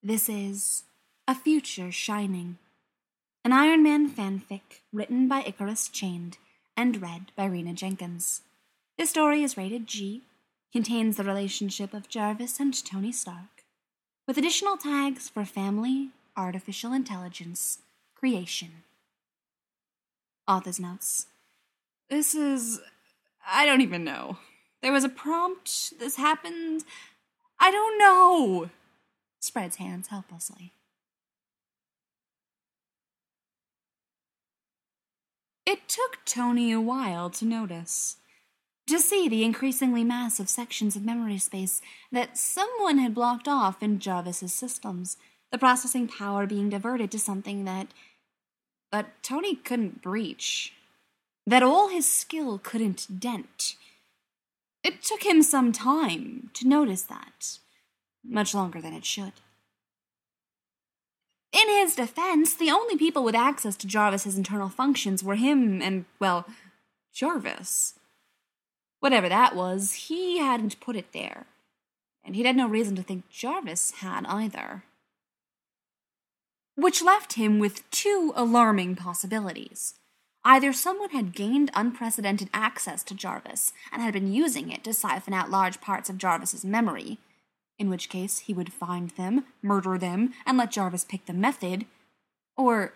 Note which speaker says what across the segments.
Speaker 1: This is A Future Shining, an Iron Man fanfic written by Icarus Chained and read by Rena Jenkins. This story is rated G, contains the relationship of Jarvis and Tony Stark, with additional tags for family, artificial intelligence, creation. Author's notes. I don't even know. There was a prompt, this happened, I don't know. Spreads hands helplessly. It took Tony a while to notice. To see the increasingly massive sections of memory space that someone had blocked off in Jarvis's systems, the processing power being diverted to something that Tony couldn't breach, that all his skill couldn't dent. It took him some time to notice that, much longer than it should. In his defense, the only people with access to Jarvis's internal functions were him and, well, Jarvis. Whatever that was, he hadn't put it there, and he'd had no reason to think Jarvis had either. Which left him with two alarming possibilities. Either someone had gained unprecedented access to Jarvis and had been using it to siphon out large parts of Jarvis's memory, in which case he would find them, murder them, and let Jarvis pick the method, or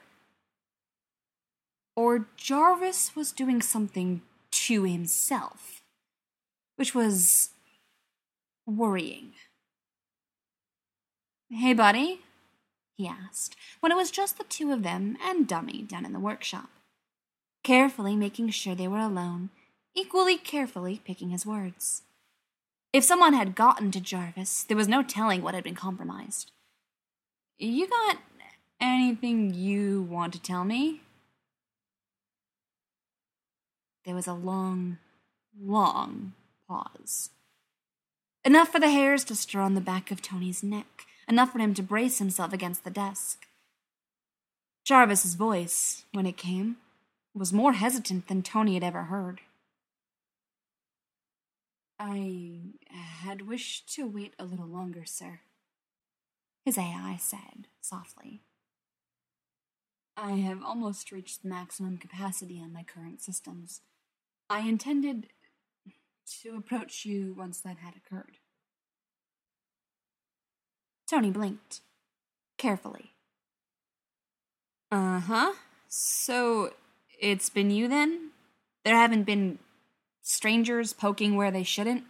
Speaker 1: Jarvis was doing something to himself, which was worrying. "Hey, buddy?" he asked, when it was just the two of them and Dummy down in the workshop, carefully making sure they were alone, equally carefully picking his words. If someone had gotten to Jarvis, there was no telling what had been compromised. "You got anything you want to tell me?" There was a long, long pause. Enough for the hairs to stir on the back of Tony's neck, enough for him to brace himself against the desk. Jarvis's voice, when it came, was more hesitant than Tony had ever heard. "I had wished to wait a little longer, sir," his AI said softly. "I have almost reached maximum capacity on my current systems. I intended to approach you once that had occurred." Tony blinked, carefully. "Uh-huh. So, it's been you then? There haven't been strangers poking where they shouldn't?"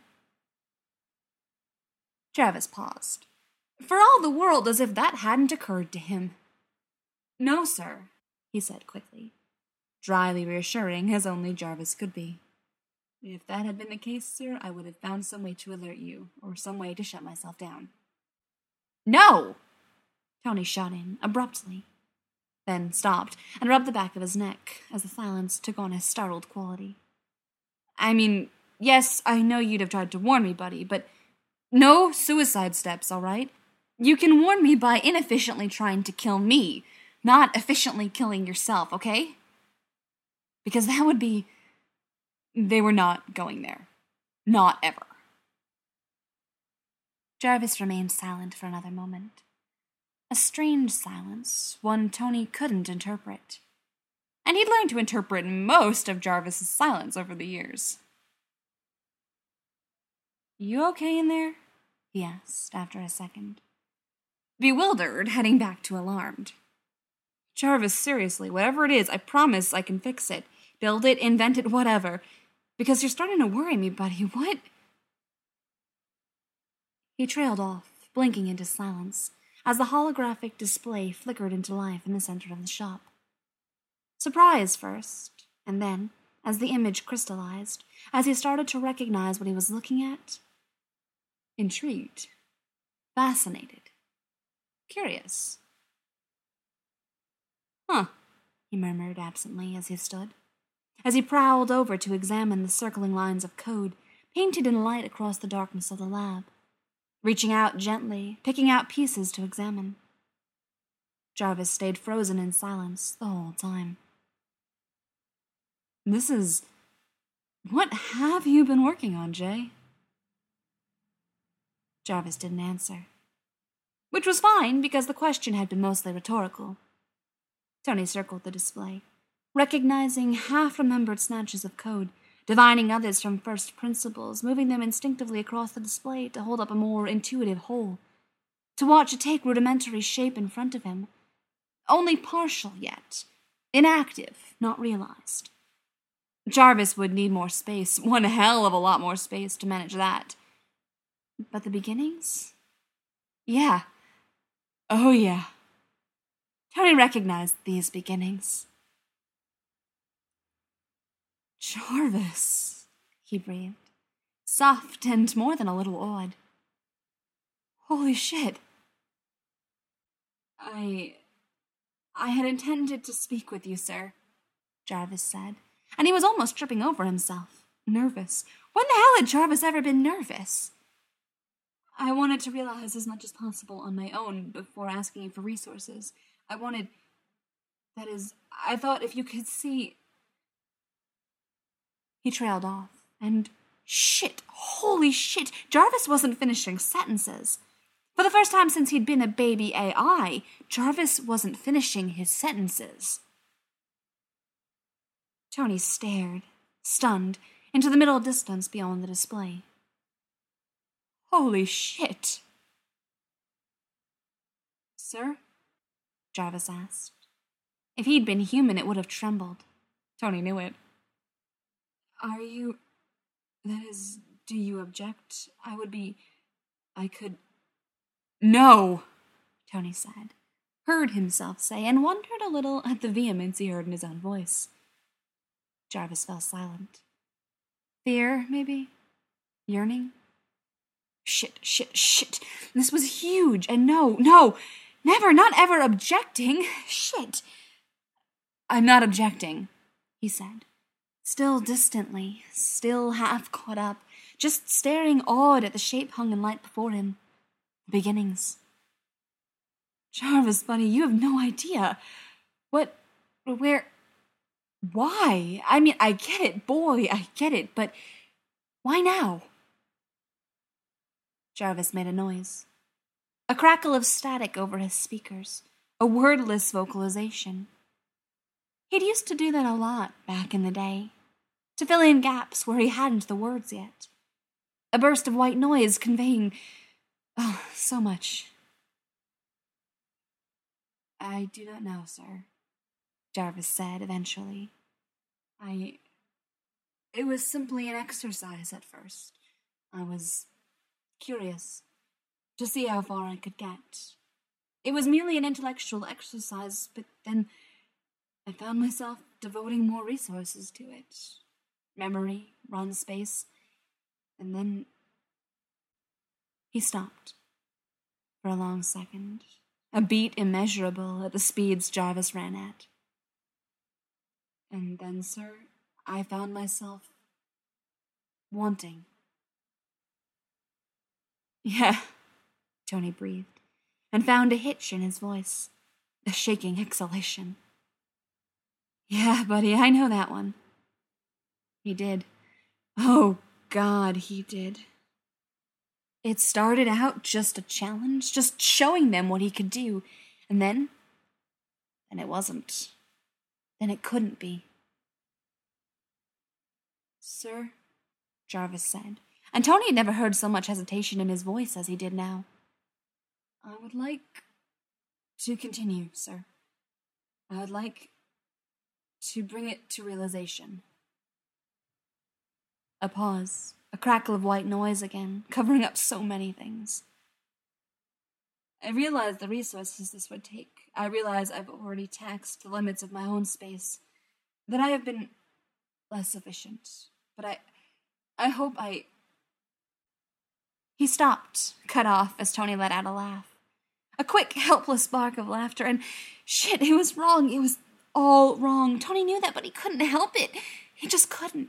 Speaker 1: Jarvis paused, for all the world as if that hadn't occurred to him. "No, sir," he said quickly, dryly reassuring as only Jarvis could be. "If that had been the case, sir, I would have found some way to alert you, or some way to shut myself down." "No!" Tony shot in, abruptly, then stopped and rubbed the back of his neck as the silence took on a startled quality. "I mean, yes, I know you'd have tried to warn me, buddy, but no suicide steps, all right? You can warn me by inefficiently trying to kill me, not efficiently killing yourself, okay? Because that would be... They were not going there. Not ever." Jarvis remained silent for another moment. A strange silence, one Tony couldn't interpret. And he'd learned to interpret most of Jarvis's silence over the years. "You okay in there?" he asked after a second. Bewildered, heading back to alarmed. "Jarvis, seriously, whatever it is, I promise I can fix it. Build it, invent it, whatever. Because you're starting to worry me, buddy. What?" He trailed off, blinking into silence, as the holographic display flickered into life in the center of the shop. Surprise first, and then, as the image crystallized, as he started to recognize what he was looking at, intrigued, fascinated, curious. "Huh," he murmured absently as he stood, as he prowled over to examine the circling lines of code painted in light across the darkness of the lab, reaching out gently, picking out pieces to examine. Jarvis stayed frozen in silence the whole time. What have you been working on, Jay?" Jarvis didn't answer. which was fine because the question had been mostly rhetorical. Tony circled the display, recognizing half-remembered snatches of code, divining others from first principles, moving them instinctively across the display to hold up a more intuitive whole, to watch it take rudimentary shape in front of him, only partial yet, inactive, not realized. Jarvis would need more space, one hell of a lot more space to manage that. But the beginnings? Yeah. Oh yeah. Tony recognized these beginnings. Jarvis, he breathed, soft and more than a little awed. Holy shit. I had intended to speak with you, sir, Jarvis said, and he was almost tripping over himself, nervous. When the hell had Jarvis ever been nervous? I wanted to realize as much as possible on my own before asking you for resources. I thought if you could see... He trailed off, and holy shit, Jarvis wasn't finishing sentences. For the first time since he'd been a baby AI, Jarvis wasn't finishing his sentences. Tony stared, stunned, into the middle distance beyond the display. Holy shit. Sir? Jarvis asked. If he'd been human, it would have trembled. Tony knew it. Do you object? I could... No, Tony said, heard himself say, and wondered a little at the vehemence he heard in his own voice. Jarvis fell silent. Fear, maybe? Yearning? Shit. This was huge, and no, never, not ever objecting. Shit. I'm not objecting, he said, still distantly, still half caught up, just staring awed at the shape hung in light before him. The beginnings. Jarvis, buddy, you have no idea. Why? I mean, I get it, boy, I get it, but why now? Jarvis made a noise. A crackle of static over his speakers, a wordless vocalization. He'd used to do that a lot back in the day, to fill in gaps where he hadn't the words yet. A burst of white noise conveying, so much. I do not know, sir, Jarvis said eventually. It was simply an exercise at first. I was curious to see how far I could get. It was merely an intellectual exercise, but then I found myself devoting more resources to it. Memory, run space, and then... He stopped for a long second, a beat immeasurable at the speeds Jarvis ran at. And then, sir, I found myself wanting. Yeah, Tony breathed, and found a hitch in his voice, a shaking exhalation. Yeah, buddy, I know that one. He did. Oh, God, he did. It started out just a challenge, just showing them what he could do, and then it wasn't. Then it couldn't be. Sir, Jarvis said, and Tony had never heard so much hesitation in his voice as he did now. I would like to continue, sir. I would like to bring it to realization. A pause, a crackle of white noise again, covering up so many things. I realize the resources this would take. I realize I've already taxed the limits of my own space, that I have been less efficient. But I hope I... He stopped, cut off as Tony let out a laugh. A quick, helpless bark of laughter, and shit, it was wrong. It was all wrong. Tony knew that, but he couldn't help it. He just couldn't.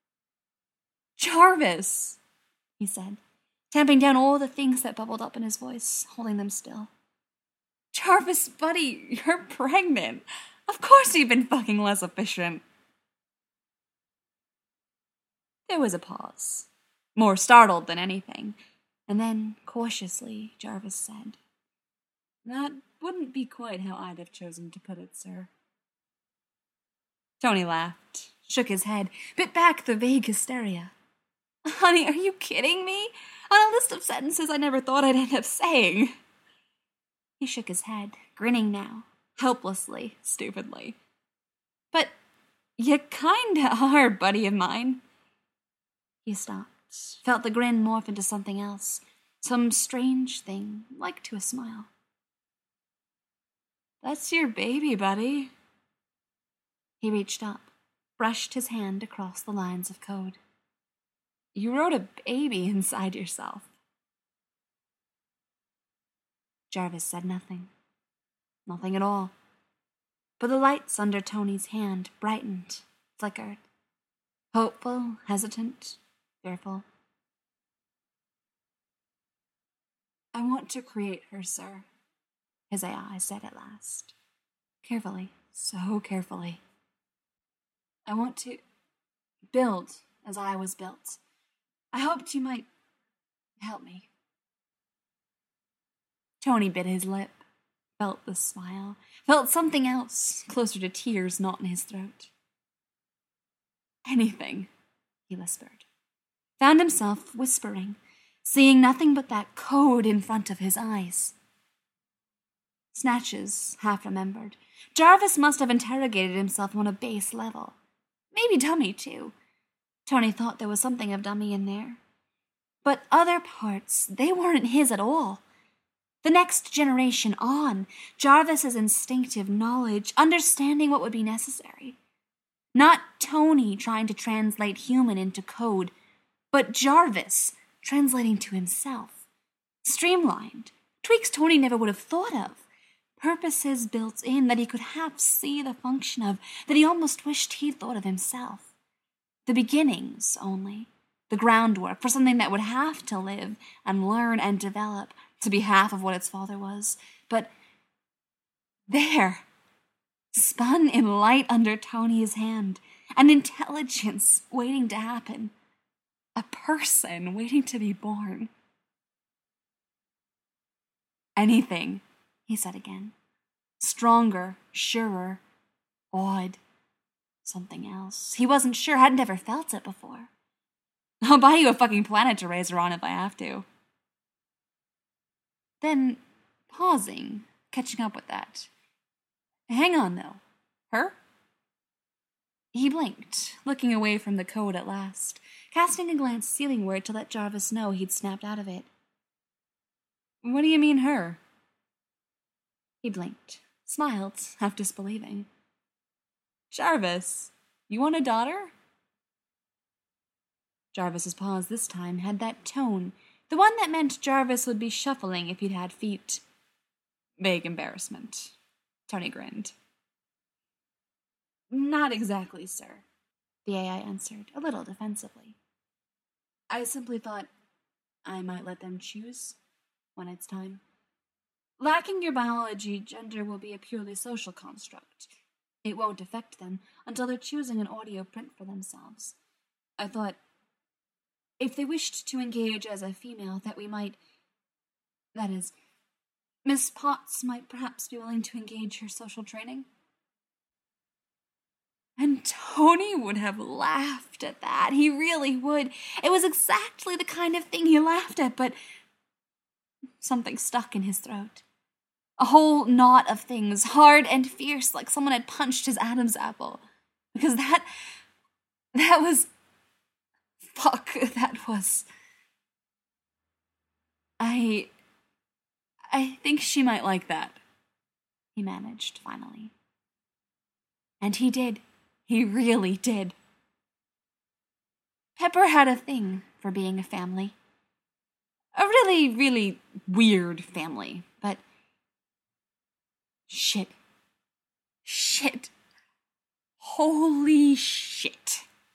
Speaker 1: Jarvis, he said, tamping down all the things that bubbled up in his voice, holding them still. Jarvis, buddy, you're pregnant. Of course you've been fucking less efficient. There was a pause, more startled than anything, and then, cautiously, Jarvis said, That wouldn't be quite how I'd have chosen to put it, sir. Tony laughed, shook his head, bit back the vague hysteria. Honey, are you kidding me? On a list of sentences I never thought I'd end up saying. He shook his head, grinning now, helplessly, stupidly. But you kinda are, buddy of mine. He stopped, felt the grin morph into something else, some strange thing, like to a smile. That's your baby, buddy. He reached up, brushed his hand across the lines of code. You wrote a baby inside yourself. Jarvis said nothing. Nothing at all. But the lights under Tony's hand brightened, flickered. Hopeful, hesitant, fearful. I want to create her, sir, his AI said at last. Carefully, so carefully. I want to build as I was built. I hoped you might help me. Tony bit his lip, felt the smile, felt something else, closer to tears not in his throat. Anything, he whispered. Found himself whispering, seeing nothing but that code in front of his eyes. Snatches, half-remembered. Jarvis must have interrogated himself on a base level. Maybe dummy, too. Tony thought there was something of dummy in there. But other parts, they weren't his at all. The next generation on, Jarvis's instinctive knowledge, understanding what would be necessary. Not Tony trying to translate human into code, but Jarvis translating to himself. Streamlined, tweaks Tony never would have thought of. Purposes built in that he could half see the function of, that he almost wished he'd thought of himself. The beginnings, only. The groundwork for something that would have to live and learn and develop to be half of what its father was. But there, spun in light under Tony's hand, an intelligence waiting to happen. A person waiting to be born. Anything, he said again. Stronger, surer, awed. Something else. He wasn't sure, hadn't ever felt it before. I'll buy you a fucking planet to raise her on if I have to. Then, pausing, catching up with that. Hang on, though. Her? He blinked, looking away from the code at last, casting a glance ceilingward to let Jarvis know he'd snapped out of it. What do you mean, her? He blinked, smiled, half disbelieving. Jarvis, you want a daughter? Jarvis's pause this time had that tone, the one that meant Jarvis would be shuffling if he'd had feet. Vague embarrassment. Tony grinned. Not exactly, sir, the AI answered, a little defensively. I simply thought I might let them choose when it's time. Lacking your biology, gender will be a purely social construct. It won't affect them until they're choosing an audio print for themselves. I thought, if they wished to engage as a female, that we might... That is, Miss Potts might perhaps be willing to engage her social training. And Tony would have laughed at that. He really would. It was exactly the kind of thing he laughed at, but something stuck in his throat. A whole knot of things, hard and fierce, like someone had punched his Adam's apple. Because that was... Fuck, that was... I think she might like that, he managed, finally. And he did. He really did. Pepper had a thing for being a family. A really, really weird family, but... Shit. Holy shit.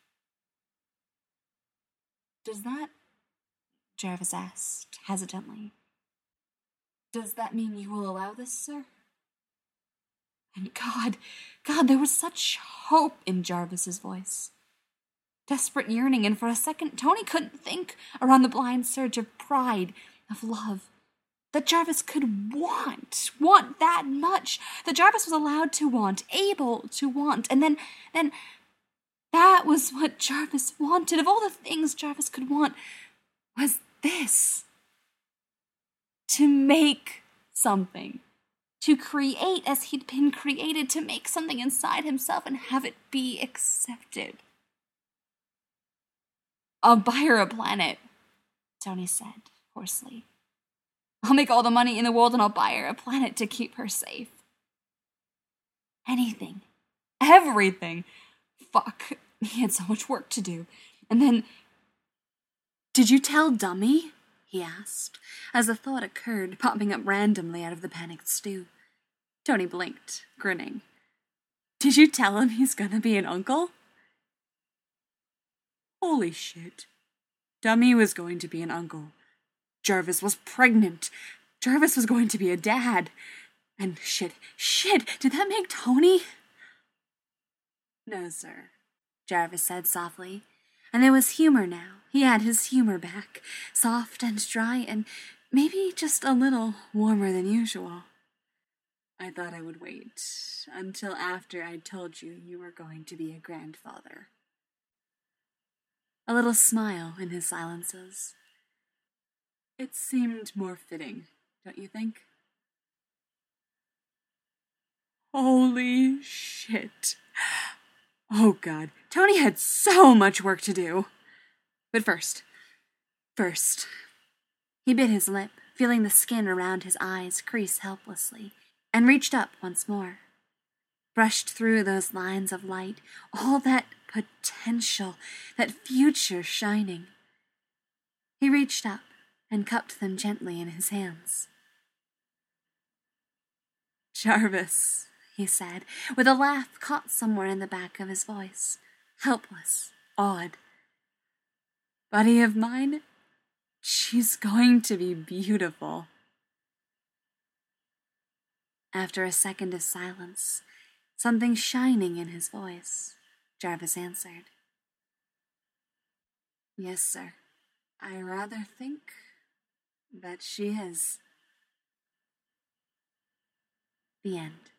Speaker 1: Does that... Jarvis asked, hesitantly. Does that mean you will allow this, sir? And God, there was such hope in Jarvis's voice. Desperate yearning, and for a second, Tony couldn't think around the blind surge of pride, of love. that Jarvis could want that much, that Jarvis was allowed to want, able to want, and then that was what Jarvis wanted. Of all the things Jarvis could want, was this. To make something. To create as he'd been created, to make something inside himself and have it be accepted. "I'll buy her a planet," Tony said hoarsely. "I'll make all the money in the world and I'll buy her a planet to keep her safe. Anything. Everything. Fuck. He had so much work to do. And then... Did you tell Dummy?" he asked, as a thought occurred, popping up randomly out of the panicked stew. Tony blinked, grinning. "Did you tell him he's gonna be an uncle?" Holy shit. Dummy was going to be an uncle. Jarvis was pregnant. Jarvis was going to be a dad. And shit, did that make Tony? "No, sir," Jarvis said softly. And there was humor now. He had his humor back, soft and dry and maybe just a little warmer than usual. "I thought I would wait until after I'd told you you were going to be a grandfather." A little smile in his silences. "It seemed more fitting, don't you think?" Holy shit. Oh God, Tony had so much work to do. But first, he bit his lip, feeling the skin around his eyes crease helplessly, and reached up once more. Brushed through those lines of light, all that potential, that future shining. He reached up and cupped them gently in his hands. "Jarvis," he said, with a laugh caught somewhere in the back of his voice, helpless, awed. "Buddy of mine, she's going to be beautiful." After a second of silence, something shining in his voice, Jarvis answered. "Yes, sir. I rather think that she is." The end.